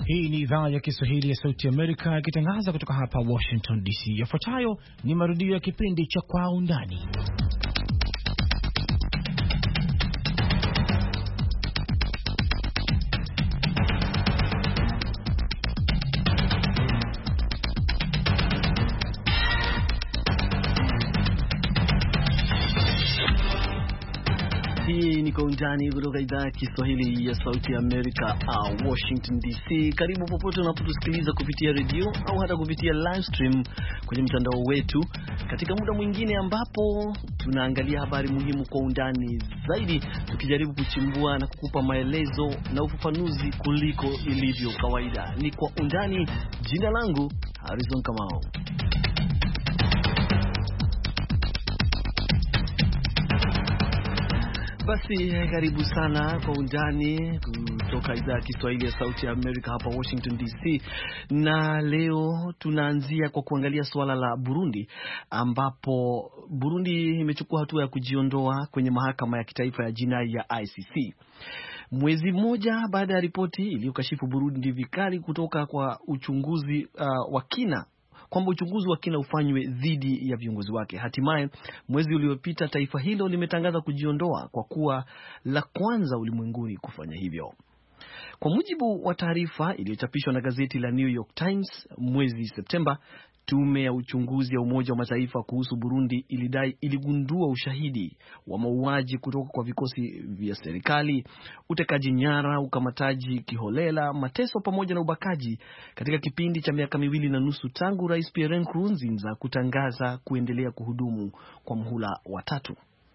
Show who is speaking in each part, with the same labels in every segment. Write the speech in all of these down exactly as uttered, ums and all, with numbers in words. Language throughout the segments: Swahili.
Speaker 1: Hii ni idhaa ya Kiswahili ya Sauti Amerika ikitangaza kutoka hapa Washington D C. Yafuatayo ni marudio ya kipindi cha Kwa Undani.
Speaker 2: Hii ni Kwa Undani kutoka idhaa ya Kiswahili ya Sauti ya Amerika, uh, Washington D C. Karibu popote unapotusikiliza kupitia redio au hata kupitia live stream kwenye mtandao wetu, katika muda mwingine ambapo tunaangalia habari muhimu kwa undani zaidi, tukijaribu kuchimbua na kukupa maelezo na ufafanuzi kuliko ilivyo kawaida. Ni Kwa Undani. Jina langu Harrison Kamau. Basi karibu sana Kwa Undani kutoka idhaa ya Kiswahili ya Sauti ya Amerika hapa Washington D C. Na leo tunaanzia kwa kuangalia suala la Burundi, ambapo Burundi imechukua hatua ya kujiondoa kwenye mahakama ya kitaifa ya jinai ya I C C. Mwezi mmoja baada ya ripoti iliyokashifu Burundi vikali kutoka kwa uchunguzi uh, wa kina kwamba uchunguzi wa kina ufanywe dhidi ya viongozi wake. Hatimaye mwezi uliopita taifa hilo limetangaza kujiondoa kwa kuwa la kwanza ulimwenguni kufanya hivyo. Kwa mujibu wa taarifa iliyochapishwa na gazeti la New York Times mwezi Septemba, tume ya uchunguzi ya Umoja wa Mataifa kuhusu Burundi ilidai iligundua ushahidi wa mauaji kutoka kwa vikosi vya serikali, utekaji nyara, ukamataji kiholela, mateso pamoja na ubakaji katika kipindi cha miaka miwili na nusu tangu Rais Pierre Nkurunziza kutangaza kuendelea kuhudumu kwa muhula wa tatu.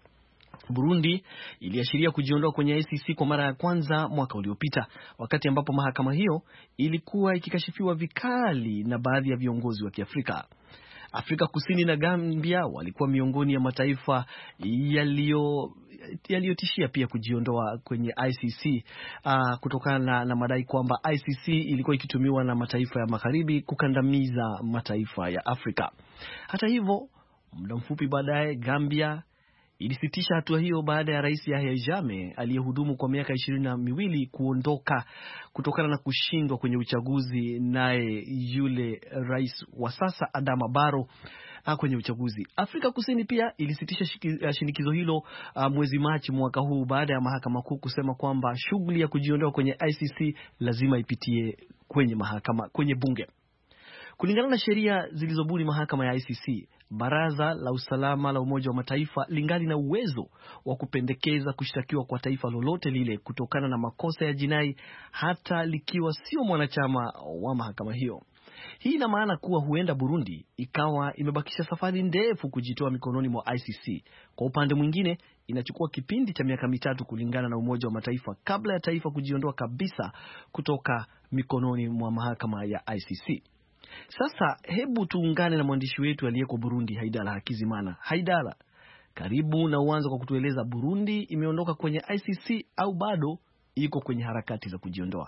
Speaker 2: Burundi iliashiria kujiondoa kwenye I C C kwa mara ya kwanza mwaka uliopita, wakati ambapo mahakama hiyo ilikuwa ikikashifiwa vikali na baadhi ya viongozi wa Kiafrika. Afrika Kusini na Gambia walikuwa miongoni ya mataifa yaliyo yaliyotishia pia kujiondoa kwenye I C C uh, kutokana na, na madai kwamba I C C ilikuwa ikitumiwa na mataifa ya magharibi kukandamiza mataifa ya Afrika. Hata hivyo, muda mfupi baadaye Gambia ilisitisha hatua hiyo baada ya Rais Yahya Jammeh aliyehudumu kwa miaka ishirini na miwili kuondoka kutokana na kushindwa kwenye uchaguzi, naye yule rais wa sasa Adama Barrow kwenye uchaguzi. Afrika Kusini pia ilisitisha shinikizo hilo uh, mwezi Machi mwaka huu baada ya mahakama kuu kusema kwamba shughuli ya kujiondoa kwenye I C C lazima ipitie kwenye mahakama kwenye bunge. Kulingana na sheria zilizobuni mahakama ya I C C, Baraza la Usalama la Umoja wa Mataifa lingali na uwezo wa kupendekeza kushtakiwa kwa taifa lolote lile kutokana na makosa ya jinai, hata likiwa sio mwanachama wa mahakama hiyo. Hii ina maana kuwa huenda Burundi ikawa imebakisha safari ndefu kujitoa mikononi mwa I C C. Kwa upande mwingine, inachukua kipindi cha miaka mitatu kulingana na Umoja wa Mataifa kabla ya taifa kujiondoa kabisa kutoka mikononi mwa mahakama ya I C C. Sasa hebu tuungane na mwandishi wetu aliyeko Burundi, Haidala Hakizimana. Haidala, karibu na uanze kwa kutueleza, Burundi imeondoka kwenye I C C au bado iko kwenye harakati za kujiondoa?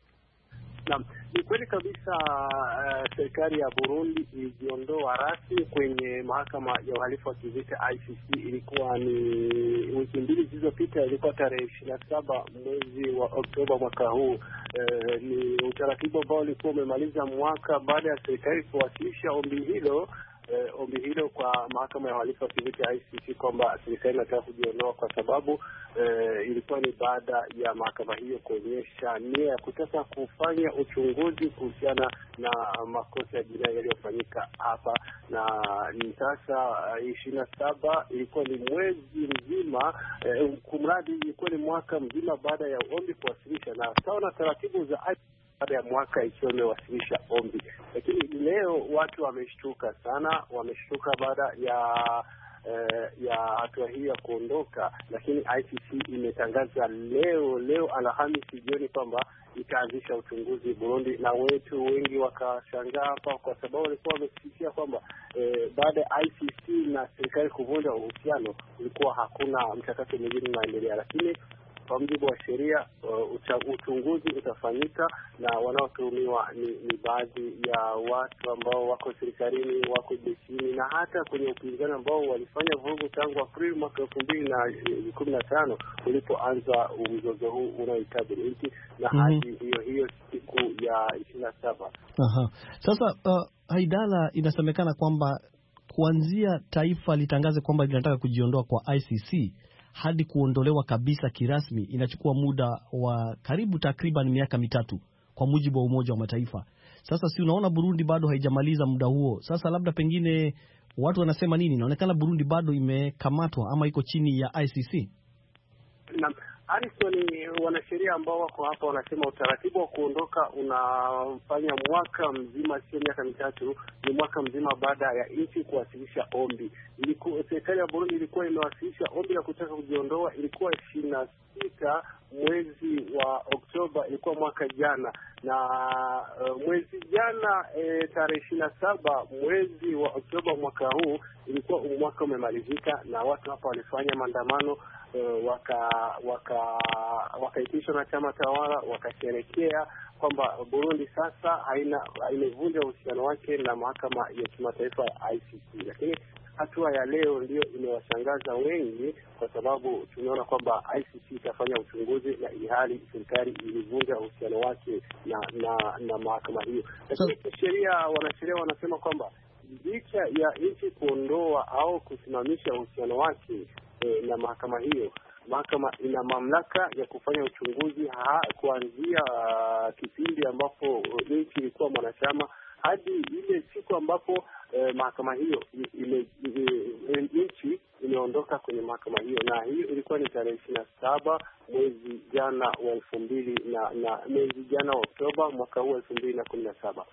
Speaker 3: Naam, ni kweli kabisa. Uh, serikali ya Burundi ilijiondoa rasmi kwenye mahakama ya uhalifu wa kivita I C C. Ilikuwa ni wiki mbili zilizopita, ilikuwa tarehe ishirini na saba mwezi wa Oktoba mwaka huu. Uh, ni utaratibu ambao ulikuwa umemaliza mwaka baada ya serikali kuwasilisha ombi hilo Uh, ombi hilo kwa mahakama ya uhalifu wa kivita I C C kwamba serikali inataka kujiondoa, kwa sababu uh, ilikuwa ni baada ya mahakama hiyo kuonyesha nia ya kutaka kufanya uchunguzi kuhusiana na makosa ya jinai yaliyofanyika hapa. Na ni sasa uh, ishirini na saba ilikuwa ni mwezi mzima, uh, kumradi ilikuwa ni mwaka mzima baada ya ombi kuwasilisha, na sawa na taratibu za I C C baada ya mwaka ikiwa imewasilisha ombi. Lakini leo watu wameshtuka sana, wameshtuka baada ya eh, ya hatua hii ya kuondoka. Lakini I C C imetangaza leo leo Alhamisi jioni kwamba itaanzisha uchunguzi Burundi, na wetu wengi wakashangaa hapa kwa sababu walikuwa wamesikia kwamba eh, baada ya I C C na serikali kuvunja uhusiano kulikuwa hakuna mchakato mwingine unaendelea. Lakini kwa mujibu wa sheria uh, uchunguzi utafanyika, na wanaotuhumiwa ni, ni baadhi ya watu ambao wako serikalini, wako jeshini na hata kwenye upinzani ambao walifanya vurugu tangu Aprili mwaka elfu mbili na kumi na tano ulipoanza mzozo huu unaoikabili nchi na
Speaker 2: mm -hmm.
Speaker 3: hadi hiyo hiyo siku ya ishirini na saba.
Speaker 2: Aha. Sasa uh, Haidala, inasemekana kwamba kuanzia taifa litangaze kwamba linataka kujiondoa kwa I C C hadi kuondolewa kabisa kirasmi inachukua muda wa karibu takriban miaka mitatu kwa mujibu wa Umoja wa Mataifa. Sasa si unaona Burundi bado haijamaliza muda huo. Sasa labda pengine watu wanasema nini? Inaonekana Burundi bado imekamatwa ama iko chini ya I C C.
Speaker 3: Na Harrison, wanasheria ambao wako hapa wanasema utaratibu wa kuondoka unafanya mwaka mzima, sio miaka mitatu, ni mwaka mzima baada ya nchi kuwasilisha ombi. Ilikuwa serikali ya Burundi ilikuwa imewasilisha ombi la kutaka kujiondoa, ilikuwa ishirini na sita mwezi wa Oktoba, ilikuwa mwaka jana, na uh, mwezi jana e, tarehe ishirini na saba mwezi wa Oktoba mwaka huu ilikuwa mwaka umemalizika, na watu hapa walifanya maandamano Uh, waka waka wakaitishwa na chama tawala, wakasherekea kwamba Burundi sasa haina imevunja uhusiano wake na mahakama ya kimataifa ya I C C. Lakini hatua ya leo ndio imewashangaza wengi, kwa sababu tumeona kwamba I C C itafanya uchunguzi na ilhali serikali ilivunja uhusiano wake na na, na mahakama hiyo. Lakini so, sheria wanasheria wanasema kwamba licha ya nchi kuondoa au kusimamisha uhusiano wake E, na mahakama hiyo, mahakama ina mamlaka ya kufanya uchunguzi ha, kuanzia uh, kipindi ambapo nchi ilikuwa mwanachama hadi ile siku ambapo e, mahakama hiyo nchi imeondoka kwenye mahakama hiyo, na hiyo ilikuwa ni tarehe ishirini na saba mwezi jana wa elfu mbili na, na mwezi jana wa Oktoba mwaka huu elfu mbili na kumi na saba.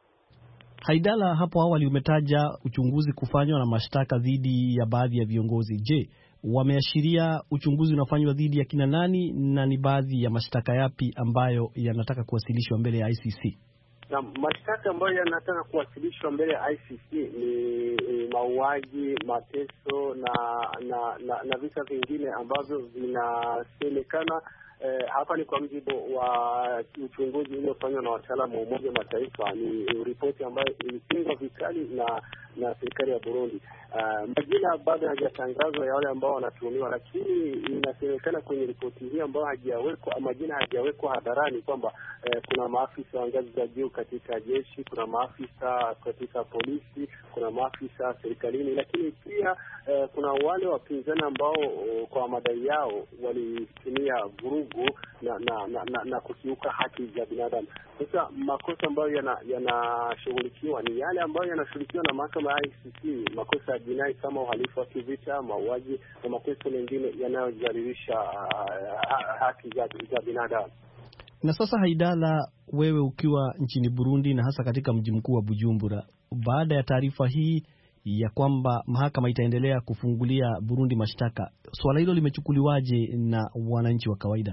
Speaker 2: Haidala, hapo awali umetaja uchunguzi kufanywa na mashtaka dhidi ya baadhi ya viongozi. Je, wameashiria uchunguzi unafanywa dhidi ya kina nani na ni baadhi ya mashtaka yapi ambayo yanataka kuwasilishwa mbele ya I C C?
Speaker 3: Na mashtaka ambayo yanataka kuwasilishwa mbele ya I C C ni mauaji, mateso na na, na, na visa vingine ambavyo vinasemekana. Eh, hapa ni kwa mjibu wa uchunguzi uliofanywa na wataalamu wa Umoja wa Mataifa. Ni ripoti ambayo ilipingwa vikali na na serikali ya Burundi. Uh, majina bado hajatangazwa ya wale ambao wanatuhumiwa, lakini inasemekana kwenye ripoti hii ambayo hajawekwa, majina hajawekwa hadharani, kwamba eh, kuna maafisa wa ngazi za juu katika jeshi, kuna maafisa katika polisi, kuna maafisa serikalini, lakini pia eh, kuna wale wapinzani ambao uh, kwa madai yao walitumia vurugu na na, na, na, na kukiuka haki za binadamu. Sasa makosa ambayo yanashughulikiwa yana ni yale ambayo yanashughulikiwa na mahakama ya I C C, makosa ya jinai kama uhalifu wa kivita, mauaji na mateso mengine yanayojaririsha uh, haki za, za binadamu.
Speaker 2: Na sasa Haidala, wewe ukiwa nchini Burundi na hasa katika mji mkuu wa Bujumbura, baada ya taarifa hii ya kwamba mahakama itaendelea kufungulia Burundi mashtaka, swala hilo limechukuliwaje na wananchi wa kawaida?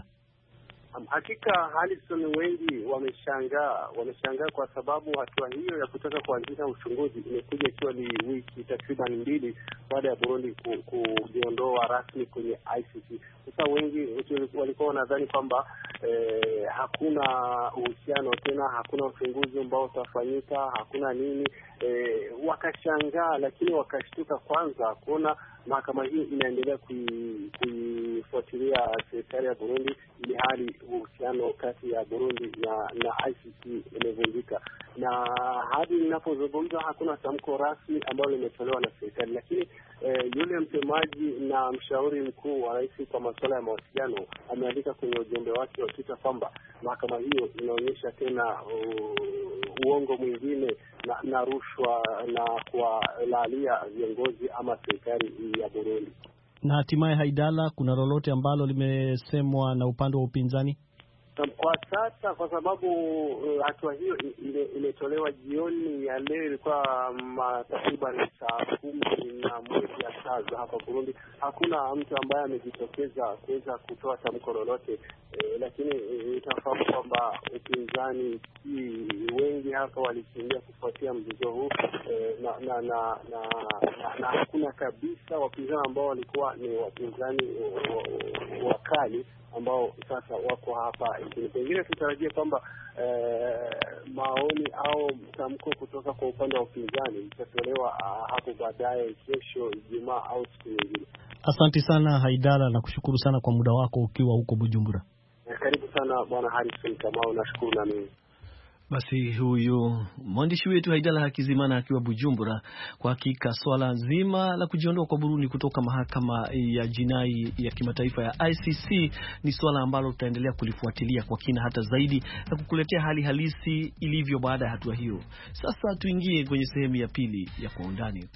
Speaker 3: Hakika Harrison, wengi wameshangaa wameshangaa kwa sababu hatua hiyo ya kutaka kuanzisha uchunguzi imekuja ikiwa ni wiki takriban mbili baada ya Burundi kujiondoa rasmi kwenye I C C. Sasa wengi walikuwa wanadhani kwamba eh, hakuna uhusiano tena, hakuna uchunguzi ambao utafanyika, hakuna nini, eh, wakashangaa, lakini wakashtuka kwanza kuona mahakama hii inaendelea kuifuatilia serikali ya Burundi, ili hali uhusiano kati ya Burundi na na I C C imevunjika. Na hadi ninapozungumza hakuna tamko rasmi ambalo limetolewa na serikali, lakini eh, yule msemaji na mshauri mkuu wa rais kwa masuala ya mawasiliano ameandika kwenye ujumbe wake wa Twitter kwamba mahakama hiyo inaonyesha tena uh, uongo mwingine na, na rushwa na kuwalalia viongozi ama serikali ya Burundi.
Speaker 2: Na hatimaye Haidala, kuna lolote ambalo limesemwa na upande wa upinzani?
Speaker 3: Kwa sasa, kwa sababu hatua uh, hiyo imetolewa jioni ya leo, ilikuwa takriban saa kumi na moja ya saa za hapa Burundi, hakuna mtu ambaye amejitokeza kuweza kutoa tamko lolote. E, lakini itafahamu kwamba upinzani wengi hapa walikimbia kufuatia mzozo huu, e, na na na na hakuna kabisa wapinzani ambao walikuwa ni wapinzani wakali ambao sasa wako hapa nchini. Pengine tutarajia kwamba eh, maoni au tamko kutoka kwa upande wa upinzani litatolewa uh, hapo baadaye kesho Ijumaa au siku nyingine.
Speaker 2: Asante sana Haidala, na kushukuru sana kwa muda wako ukiwa huko Bujumbura.
Speaker 3: Eh, karibu sana Bwana Harrison Kamau, nashukuru na mimi.
Speaker 2: Basi huyu mwandishi wetu Haidala Hakizimana akiwa Bujumbura. Kwa hakika swala zima la kujiondoa kwa Burundi kutoka mahakama ya jinai ya kimataifa ya I C C ni swala ambalo tutaendelea kulifuatilia kwa kina hata zaidi na kukuletea hali halisi ilivyo baada ya hatua hiyo. Sasa tuingie kwenye sehemu ya pili ya Kwa Undani.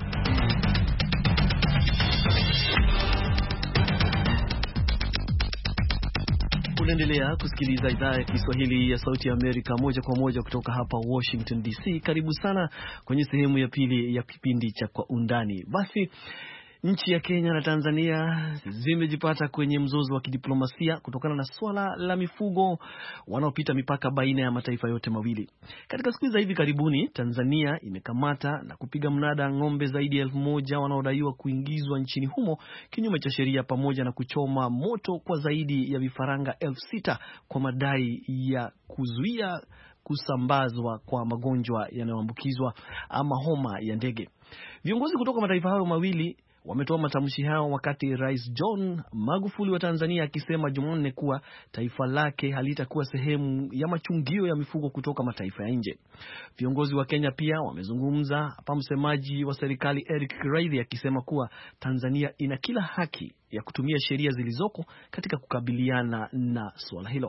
Speaker 2: Unaendelea kusikiliza idhaa ya Kiswahili ya Sauti ya Amerika moja kwa moja kutoka hapa Washington D C. Karibu sana kwenye sehemu ya pili ya kipindi cha Kwa Undani. Basi nchi ya Kenya na Tanzania zimejipata kwenye mzozo wa kidiplomasia kutokana na swala la mifugo wanaopita mipaka baina ya mataifa yote mawili. Katika siku za hivi karibuni, Tanzania imekamata na kupiga mnada ng'ombe zaidi ya elfu moja wanaodaiwa kuingizwa nchini humo kinyume cha sheria, pamoja na kuchoma moto kwa zaidi ya vifaranga elfu sita kwa madai ya kuzuia kusambazwa kwa magonjwa yanayoambukizwa ama homa ya ndege. Viongozi kutoka mataifa hayo mawili wametoa matamshi hao wakati Rais John Magufuli wa Tanzania akisema Jumanne kuwa taifa lake halitakuwa sehemu ya machungio ya mifugo kutoka mataifa ya nje. Viongozi wa Kenya pia wamezungumza, hapa msemaji wa serikali Eric Kiraithe akisema kuwa Tanzania ina kila haki ya kutumia sheria zilizoko katika kukabiliana na suala hilo.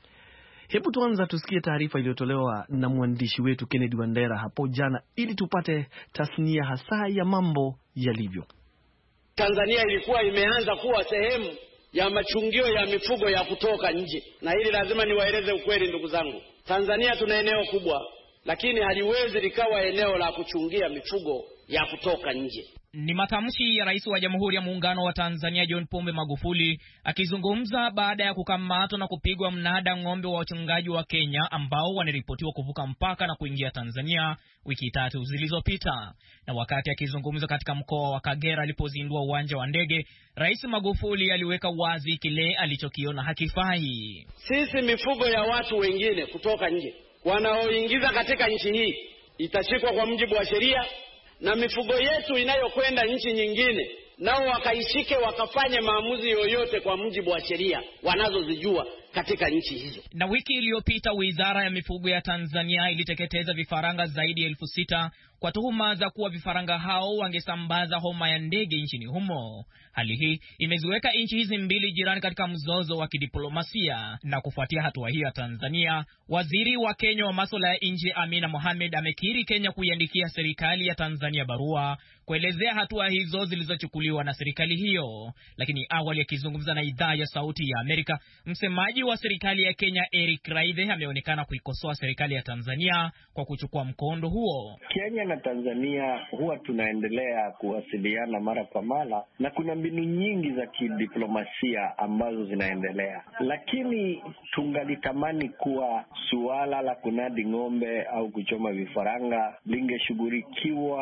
Speaker 2: Hebu tuanza tusikie taarifa iliyotolewa na mwandishi wetu Kennedy Wandera hapo jana ili tupate tasnia hasa ya mambo yalivyo.
Speaker 4: Tanzania ilikuwa imeanza kuwa sehemu ya machungio ya mifugo ya kutoka nje. Na hili lazima niwaeleze ukweli ndugu zangu. Tanzania tuna eneo kubwa, lakini haliwezi likawa eneo la kuchungia mifugo ya kutoka nje.
Speaker 5: Ni matamshi ya Rais wa Jamhuri ya Muungano wa Tanzania John Pombe Magufuli akizungumza baada ya kukamatwa na kupigwa mnada ng'ombe wa wachungaji wa Kenya ambao wanaripotiwa kuvuka mpaka na kuingia Tanzania wiki tatu zilizopita. Na wakati akizungumza katika mkoa wa Kagera alipozindua uwanja wa ndege, Rais Magufuli aliweka wazi kile alichokiona hakifai.
Speaker 4: Sisi mifugo ya watu wengine kutoka nje wanaoingiza katika nchi hii itashikwa kwa mujibu wa sheria, na mifugo yetu inayokwenda nchi nyingine nao wakaishike wakafanye maamuzi yoyote kwa mujibu wa sheria wanazozijua katika nchi hizo.
Speaker 5: Na wiki iliyopita Wizara ya Mifugo ya Tanzania iliteketeza vifaranga zaidi ya elfu sita kwa tuhuma za kuwa vifaranga hao wangesambaza homa ya ndege nchini humo. Hali hii imeziweka nchi hizi mbili jirani katika mzozo wa kidiplomasia, na kufuatia hatua hiyo ya Tanzania, waziri wa Kenya wa masuala ya nje Amina Mohamed amekiri Kenya kuiandikia serikali ya Tanzania barua kuelezea hatua hizo zilizochukuliwa na serikali hiyo. Lakini awali akizungumza na idhaa ya Sauti ya Amerika, msemaji wa serikali ya Kenya Eric Kiraithe ameonekana kuikosoa serikali ya Tanzania kwa kuchukua mkondo huo.
Speaker 6: Kenya na Tanzania huwa tunaendelea kuwasiliana mara kwa mara na kuna mbinu nyingi za kidiplomasia ambazo zinaendelea, lakini tungalitamani kuwa suala la kunadi ng'ombe au kuchoma vifaranga lingeshughulikiwa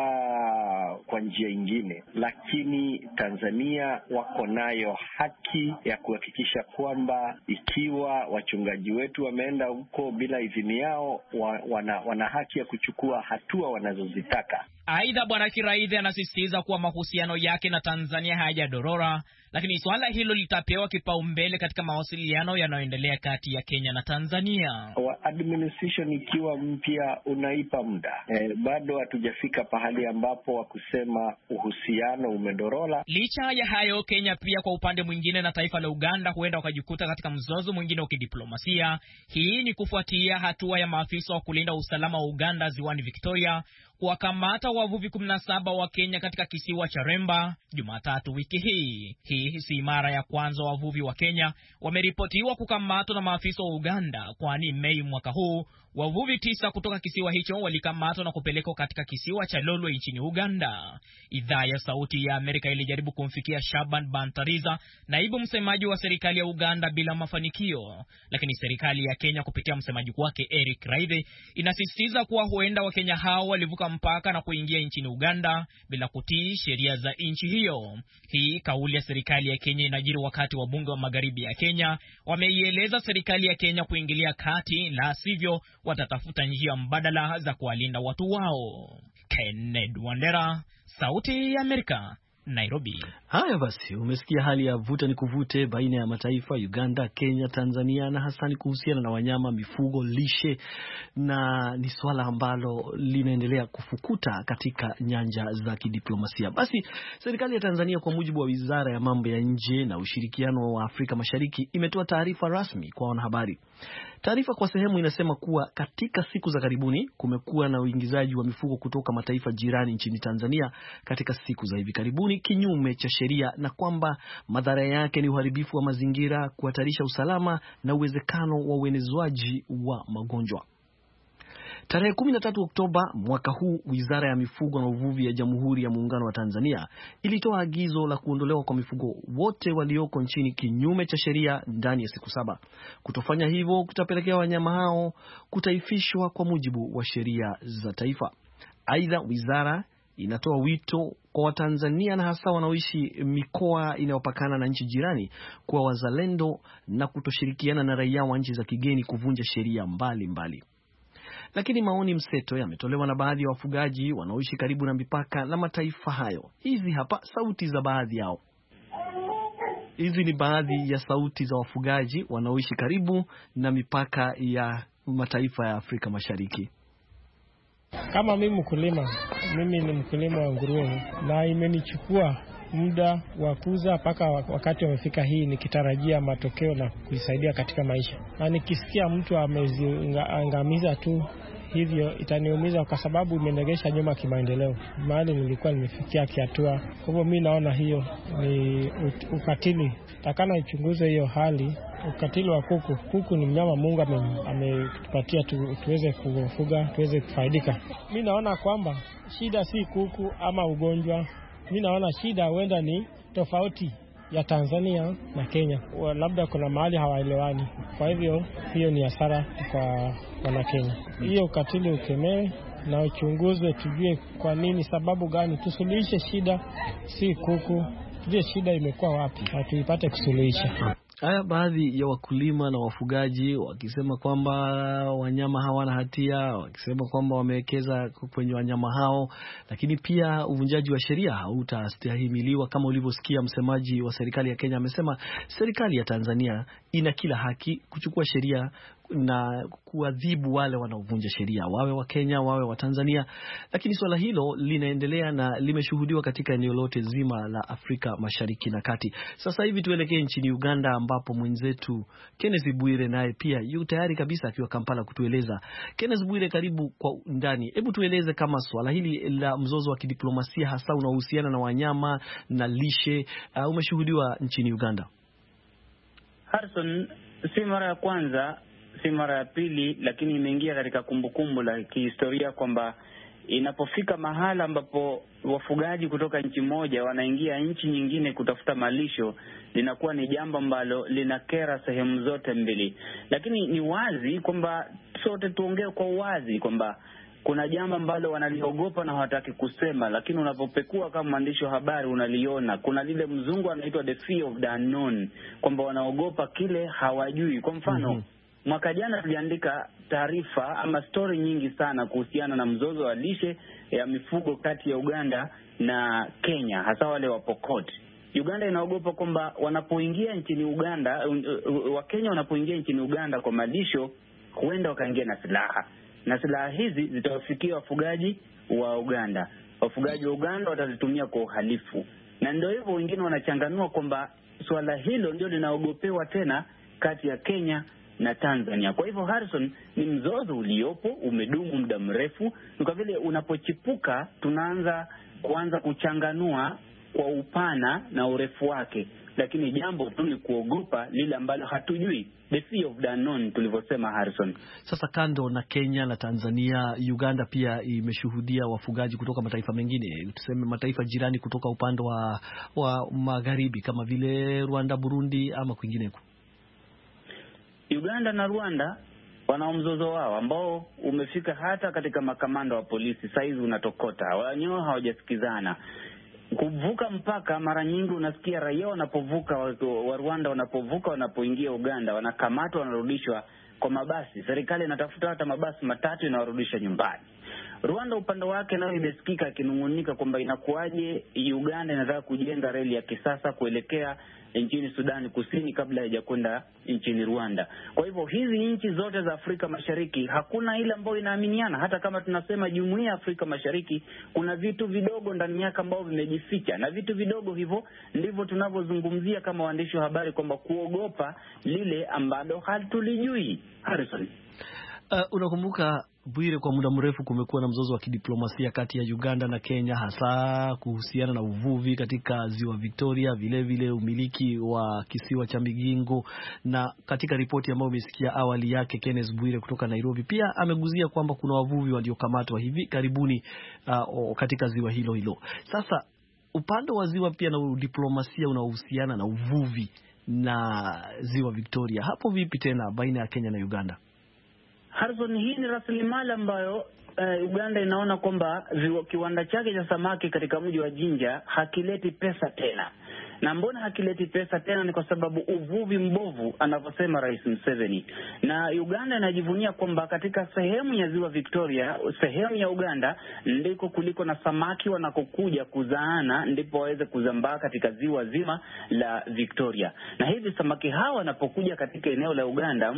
Speaker 6: kwa njia nyingine. Lakini Tanzania wako nayo haki ya kuhakikisha kwamba ikiwa wachungaji wetu wameenda huko bila idhini yao, wana, wana haki ya kuchukua hatua wanazozitaka.
Speaker 5: Aidha, Bwana Kiraithe anasisitiza kuwa mahusiano yake na Tanzania hayajadorora, lakini swala hilo litapewa kipaumbele katika mawasiliano yanayoendelea kati ya Kenya na Tanzania.
Speaker 6: Wa administration ikiwa mpya unaipa muda. E, bado hatujafika pahali ambapo wa kusema uhusiano umedorora.
Speaker 5: Licha ya hayo, Kenya pia kwa upande mwingine na taifa la Uganda huenda wakajikuta katika mzozo mwingine wa kidiplomasia. Hii ni kufuatia hatua ya maafisa wa kulinda usalama wa Uganda ziwani Victoria kuwakamata wavuvi kumi na saba wa Kenya katika kisiwa cha Remba Jumatatu wiki hii. Hii si mara ya kwanza wavuvi wa Kenya wameripotiwa kukamatwa na maafisa wa Uganda, kwani Mei mwaka huu wavuvi tisa kutoka kisiwa hicho walikamatwa na kupelekwa katika kisiwa cha Lolwe nchini Uganda. Idhaa ya Sauti ya Amerika ilijaribu kumfikia Shaban Bantariza, naibu msemaji wa serikali ya Uganda, bila mafanikio, lakini serikali ya Kenya kupitia msemaji wake Eric Kiraithe inasisitiza kuwa huenda Wakenya hao walivuka kuvuka mpaka na kuingia nchini Uganda bila kutii sheria za nchi hiyo. Hii kauli ya serikali ya Kenya inajiri wakati wabunge wa magharibi ya Kenya wameieleza serikali ya Kenya kuingilia kati, la sivyo watatafuta njia mbadala za kuwalinda watu wao. Kenneth Wandera, Sauti ya Amerika, Nairobi.
Speaker 2: Haya basi, umesikia hali ya vuta ni kuvute baina ya mataifa Uganda, Kenya, Tanzania, na hasa ni kuhusiana na wanyama, mifugo, lishe, na ni swala ambalo linaendelea kufukuta katika nyanja za kidiplomasia. Basi serikali ya Tanzania kwa mujibu wa Wizara ya Mambo ya Nje na Ushirikiano wa Afrika Mashariki imetoa taarifa rasmi kwa wanahabari. Taarifa kwa sehemu inasema kuwa katika siku za karibuni kumekuwa na uingizaji wa mifugo kutoka mataifa jirani nchini Tanzania katika siku za hivi karibuni kinyume cha sheria, na kwamba madhara yake ni uharibifu wa mazingira, kuhatarisha usalama na uwezekano wa uenezwaji wa magonjwa. Tarehe kumi na tatu Oktoba mwaka huu, Wizara ya Mifugo na Uvuvi ya Jamhuri ya Muungano wa Tanzania ilitoa agizo la kuondolewa kwa mifugo wote walioko nchini kinyume cha sheria ndani ya siku saba. Kutofanya hivyo kutapelekea wanyama hao kutaifishwa kwa mujibu wa sheria za taifa. Aidha, wizara inatoa wito kwa Watanzania na hasa wanaoishi mikoa inayopakana na nchi jirani kuwa wazalendo na kutoshirikiana na raia wa nchi za kigeni kuvunja sheria mbalimbali. Lakini maoni mseto yametolewa na baadhi ya wafugaji wanaoishi karibu na mipaka na mataifa hayo. Hizi hapa sauti za baadhi yao. Hizi ni baadhi ya sauti za wafugaji wanaoishi karibu na mipaka ya mataifa ya Afrika Mashariki.
Speaker 7: Kama mimi mkulima, mimi ni mkulima wa nguruwe na imenichukua muda wa kuza mpaka wakati wamefika hii nikitarajia matokeo na kuisaidia katika maisha. Na nikisikia mtu ameziangamiza tu hivyo itaniumiza kwa sababu imenegesha nyuma kimaendeleo. Mahali nilikuwa nimefikia kiatua. Kwa hivyo mimi naona hiyo ni ukatili. Takana ichunguze hiyo hali. Ukatili wa kuku. Kuku ni mnyama Mungu ametupatia tu, tuweze kufuga, tuweze kufaidika. Mimi naona kwamba shida si kuku ama ugonjwa. Mimi naona shida huenda ni tofauti ya Tanzania na Kenya. Labda kuna mahali hawaelewani. Kwa hivyo hiyo ni hasara kwa wana Kenya. Hiyo ukatili ukemewe na uchunguzwe, tujue kwa nini, sababu gani, tusuluhishe shida, si kuku. Tujue shida imekuwa wapi na tuipate kusuluhisha.
Speaker 2: Haya, baadhi ya wakulima na wafugaji wakisema kwamba wanyama hawana hatia, wakisema kwamba wamewekeza kwenye wanyama hao, lakini pia uvunjaji wa sheria hautastahimiliwa. Kama ulivyosikia msemaji wa serikali ya Kenya amesema serikali ya Tanzania ina kila haki kuchukua sheria na kuadhibu wale wanaovunja sheria, wawe wa Kenya wawe wa Tanzania. Lakini swala hilo linaendelea na limeshuhudiwa katika eneo lote zima la Afrika Mashariki na Kati. Sasa hivi tuelekee nchini Uganda ambapo mwenzetu Kenneth Bwire naye pia yu tayari kabisa akiwa Kampala kutueleza. Kenneth Bwire, karibu kwa undani. Hebu tueleze kama swala hili la mzozo wa kidiplomasia hasa unaohusiana na wanyama na lishe uh, umeshuhudiwa nchini Uganda.
Speaker 8: Harrison, si mara ya kwanza, si mara ya pili, lakini imeingia katika kumbukumbu la kihistoria kwamba inapofika mahala ambapo wafugaji kutoka nchi moja wanaingia nchi nyingine kutafuta malisho, linakuwa ni jambo ambalo linakera sehemu zote mbili. Lakini ni wazi kwamba sote tuongee kwa uwazi kwamba kuna jambo ambalo wanaliogopa na hawataki kusema, lakini unapopekua kama mwandishi wa habari unaliona. Kuna lile mzungu anaitwa the fear of the unknown, kwamba wanaogopa kile hawajui. Kwa mfano, mm-hmm. Mwaka jana tuliandika taarifa ama story nyingi sana kuhusiana na mzozo wa lishe ya mifugo kati ya Uganda na Kenya, hasa wale wa Pokot. Uganda inaogopa kwamba wanapoingia nchini Uganda, Wakenya wanapoingia nchini Uganda kwa malisho, huenda wakaingia na silaha. Na silaha hizi zitawafikia wafugaji wa Uganda. Wafugaji wa Uganda watazitumia kwa uhalifu. Na ndio hivyo wengine wanachanganua kwamba swala hilo ndio linaogopewa tena kati ya Kenya na Tanzania. Kwa hivyo Harrison, ni mzozo uliopo, umedumu muda mrefu. Kwa vile unapochipuka tunaanza kuanza kuchanganua kwa upana na urefu wake, lakini jambo tu ni kuogopa lile ambalo hatujui, the fear of the unknown tulivyosema Harrison.
Speaker 2: Sasa kando na Kenya na Tanzania, Uganda pia imeshuhudia wafugaji kutoka mataifa mengine, tuseme mataifa jirani kutoka upande wa, wa magharibi kama vile Rwanda, Burundi ama kwingineko.
Speaker 8: Uganda na Rwanda wana mzozo wao ambao umefika hata katika makamanda wa polisi saizi unatokota, wenyewe hawajasikizana. Kuvuka mpaka, mara nyingi unasikia raia wanapovuka wa Rwanda wanapovuka wanapoingia Uganda wanakamatwa, wanarudishwa kwa mabasi. Serikali inatafuta hata mabasi matatu inawarudisha nyumbani. Rwanda upande wake nayo imesikika kinungunika kwamba inakuaje Uganda inataka kujenga reli ya kisasa kuelekea nchini Sudan Kusini kabla haijakwenda nchini Rwanda. Kwa hivyo hizi nchi zote za Afrika Mashariki hakuna ile ambayo inaaminiana. Hata kama tunasema Jumuiya ya Afrika Mashariki, kuna vitu vidogo ndani yake ambao vimejificha, na vitu vidogo hivyo ndivyo tunavyozungumzia kama waandishi wa habari, kwamba kuogopa lile ambalo hatulijui. Harrison,
Speaker 2: uh, unakumbuka Bwire, kwa muda mrefu kumekuwa na mzozo wa kidiplomasia kati ya Uganda na Kenya, hasa kuhusiana na uvuvi katika ziwa Victoria, vile vile umiliki wa kisiwa cha Migingo. Na katika ripoti ambayo umesikia awali yake Kenneth Bwire kutoka Nairobi, pia ameguzia kwamba kuna wavuvi waliokamatwa hivi karibuni uh, katika ziwa hilo hilo. Sasa upande wa ziwa pia na diplomasia unaohusiana na uvuvi na ziwa Victoria, hapo vipi tena baina ya Kenya na Uganda?
Speaker 8: Harrison, hii ni rasilimali ambayo uh, Uganda inaona kwamba kiwanda chake cha samaki katika mji wa Jinja hakileti pesa tena. Na mbona hakileti pesa tena? Ni kwa sababu uvuvi mbovu, anavyosema Rais Museveni. Na Uganda inajivunia kwamba katika sehemu ya ziwa Victoria, sehemu ya Uganda, ndiko kuliko na samaki wanakokuja kuzaana, ndipo waweze kuzambaa katika ziwa zima la Victoria. Na hivi samaki hawa wanapokuja katika eneo la Uganda,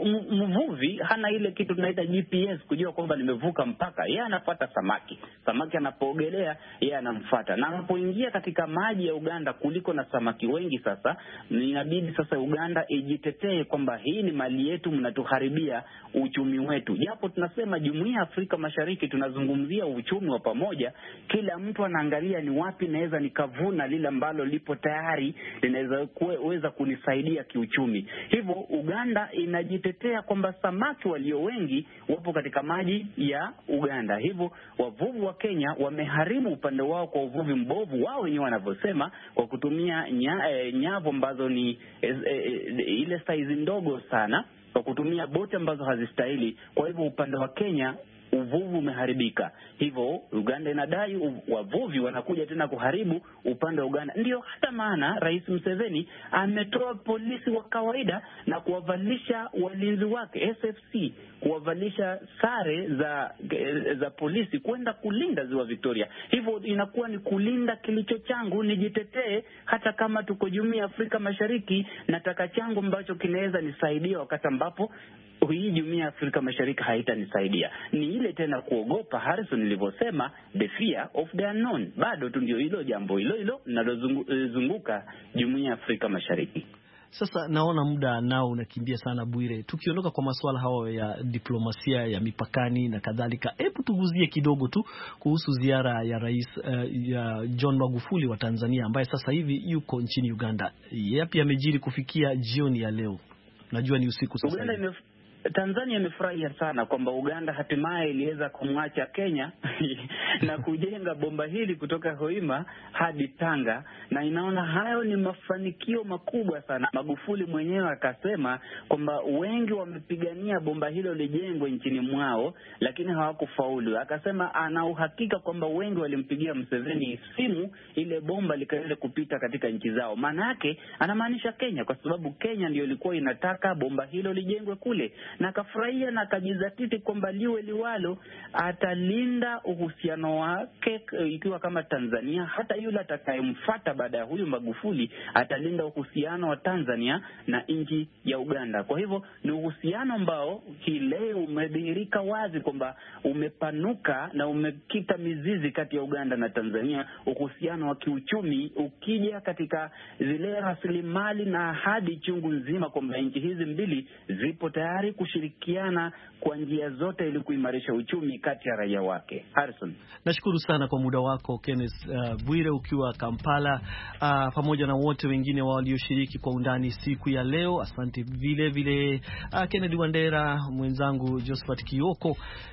Speaker 8: mvuvi hana ile kitu tunaita G P S kujua kwamba nimevuka mpaka. Yeye anafuata samaki. Samaki anapoogelea, yeye anamfuata. Na anapoingia katika maji ya Uganda kuliko na samaki wengi, sasa inabidi sasa Uganda ijitetee kwamba hii ni mali yetu, mnatuharibia uchumi wetu. Japo tunasema Jumuiya ya Afrika Mashariki tunazungumzia uchumi wa pamoja, kila mtu anaangalia ni wapi naweza nikavuna lile ambalo lipo tayari linaweza kuweza kunisaidia kiuchumi. Hivyo Uganda inajitetea kwamba samaki walio wengi wapo katika maji ya Uganda. Hivyo wavuvi wa Kenya wameharibu upande wao kwa uvuvi mbovu wao wenyewe wanavyosema, kwa kutumia nya, eh, nyavu ambazo ni eh, eh, ile size ndogo sana, kwa kutumia boti ambazo hazistahili. Kwa hivyo upande wa Kenya uvuvi umeharibika. Hivyo Uganda inadai wavuvi wanakuja tena kuharibu upande wa Uganda. Ndio hata maana Rais Museveni ametoa polisi wa kawaida na kuwavalisha walinzi wake S F C, kuwavalisha sare za za polisi kwenda kulinda ziwa Victoria. Hivyo inakuwa ni kulinda kilicho changu, nijitetee. Hata kama tuko Jumuiya ya Afrika Mashariki, nataka changu ambacho kinaweza nisaidia wakati ambapo hii Jumuiya ya Afrika Mashariki haitanisaidia. Ni ile tena kuogopa, Harrison, nilivyosema, the fear of the unknown. Bado tu ndio hilo jambo hilo hilo linalozunguka Jumuiya ya Afrika Mashariki.
Speaker 2: Sasa naona muda nao unakimbia sana Bwire. Tukiondoka kwa masuala hayo ya diplomasia ya mipakani na kadhalika, hebu tuguzie kidogo tu kuhusu ziara ya Rais uh, ya John Magufuli wa Tanzania, ambaye sasa hivi yuko nchini Uganda. Yapi yamejiri kufikia jioni ya leo? Najua ni usiku sasa hivi.
Speaker 8: Tanzania imefurahia sana kwamba Uganda hatimaye iliweza kumwacha Kenya na kujenga bomba hili kutoka Hoima hadi Tanga, na inaona hayo ni mafanikio makubwa sana. Magufuli mwenyewe akasema kwamba wengi wamepigania bomba hilo lijengwe nchini mwao, lakini hawakufaulu. Akasema ana uhakika kwamba wengi walimpigia Museveni simu ile bomba likaweza kupita katika nchi zao. Maana yake anamaanisha Kenya, kwa sababu Kenya ndio ilikuwa inataka bomba hilo lijengwe kule. Na akafurahia na akajizatiti kwamba liwe liwalo atalinda uhusiano wake ikiwa kama Tanzania. Hata yule atakayemfuata baada ya huyu Magufuli atalinda uhusiano wa Tanzania na nchi ya Uganda. Kwa hivyo ni uhusiano ambao hii leo umedhihirika wazi kwamba umepanuka na umekita mizizi kati ya Uganda na Tanzania. Uhusiano wa kiuchumi ukija katika zile rasilimali na ahadi chungu nzima kwamba nchi hizi mbili zipo tayari kushirikiana kwa njia zote ili kuimarisha uchumi kati ya raia wake. Harrison,
Speaker 2: nashukuru sana kwa muda wako Kenneth uh, Bwire ukiwa Kampala, uh, pamoja na wote wengine walioshiriki kwa undani siku ya leo. Asante vile vile uh, Kennedy Wandera, mwenzangu Josephat Kioko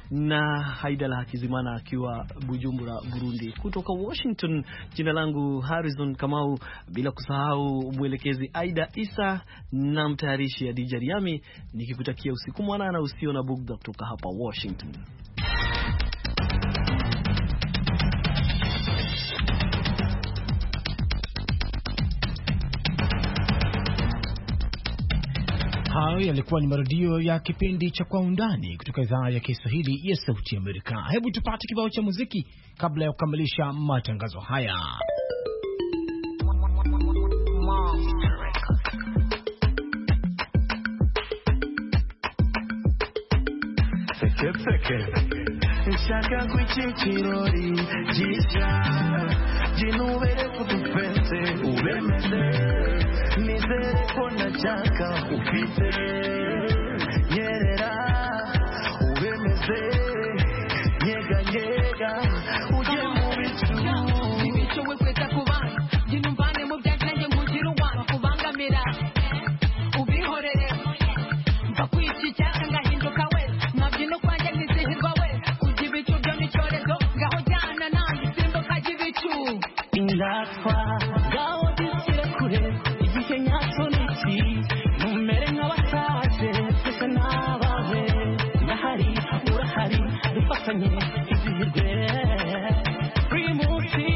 Speaker 2: na Haidala Hakizimana akiwa Bujumbura, Burundi. Kutoka Washington, jina langu Harrison Kamau, bila kusahau mwelekezi Aida Isa na mtayarishi Adija Riami, nikikutakia usiku mwanana usio na bugdha kutoka hapa Washington.
Speaker 1: Hayo yalikuwa ni marudio ya kipindi cha Kwa Undani kutoka idhaa ya Kiswahili ya Sauti ya Amerika. Hebu tupate kibao cha muziki kabla ya kukamilisha matangazo haya.
Speaker 9: Seke seke nshaka kwichikirori jisha jinubere kutupete ubemeze nizere ko nachaka ufite nyerera ubemeze nyega nyega uje mu bicu ibicu wekweta kubana jinumvane mu byanjye ngugira uwana kubangamira ubihorere mfakwici cyaka ngahinduka we nabyino kwanje nizihirwa we kugira ibicu byo nicyorezo ngaho jyana nandi simbuka jibicu indatwa gaho disire kure igihe nyasoniki numere nk'abasaje pesa nabawe nahari urahari dufatanye izihirwe primusi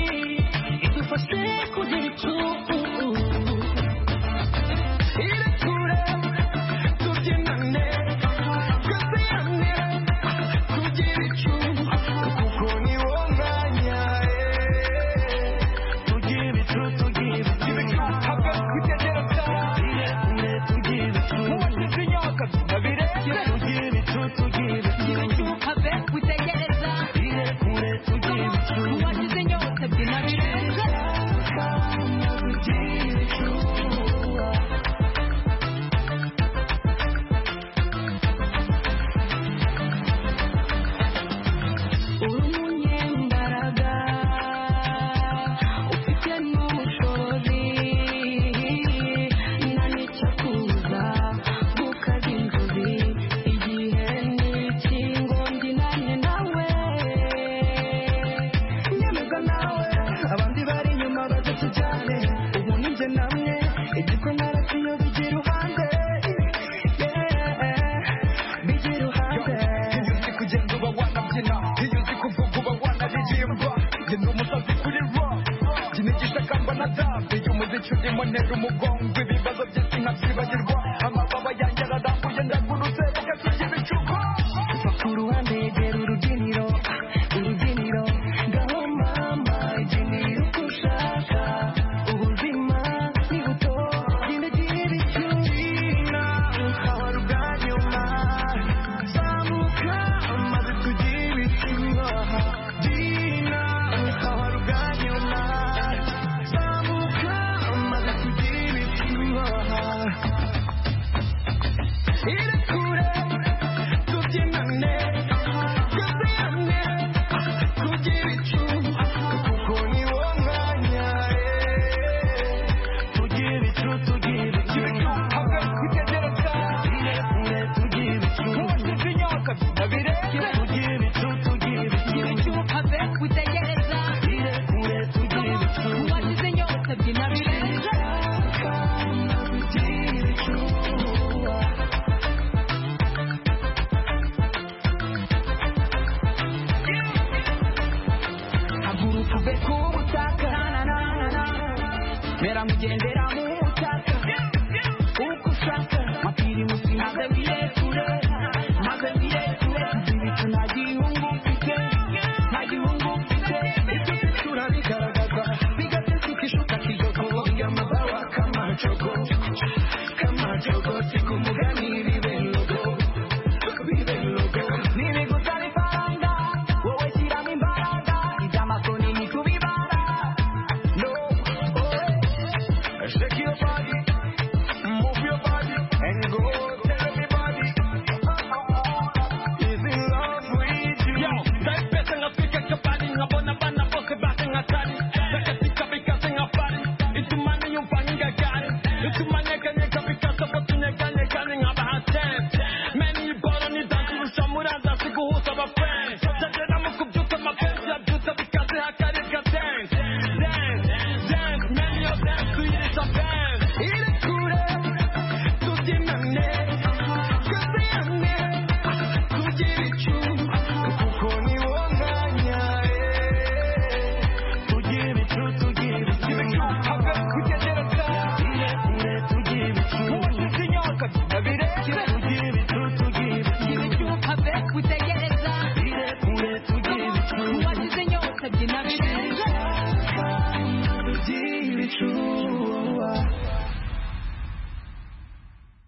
Speaker 9: idufashe kugira icyo Kama jogo siku